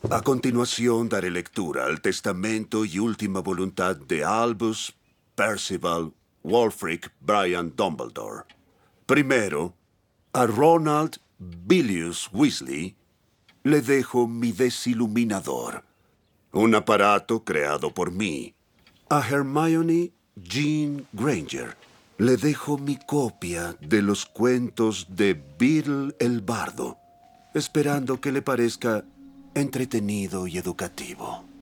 A continuación daré lectura al testamento y última voluntad de Albus Percival Wulfric Brian Dumbledore. Primero, a Ronald Bilius Weasley le dejo mi desiluminador, un aparato creado por mí. A Hermione Jean Granger le dejo mi copia de los cuentos de Beedle el Bardo, esperando que le parezca entretenido y educativo.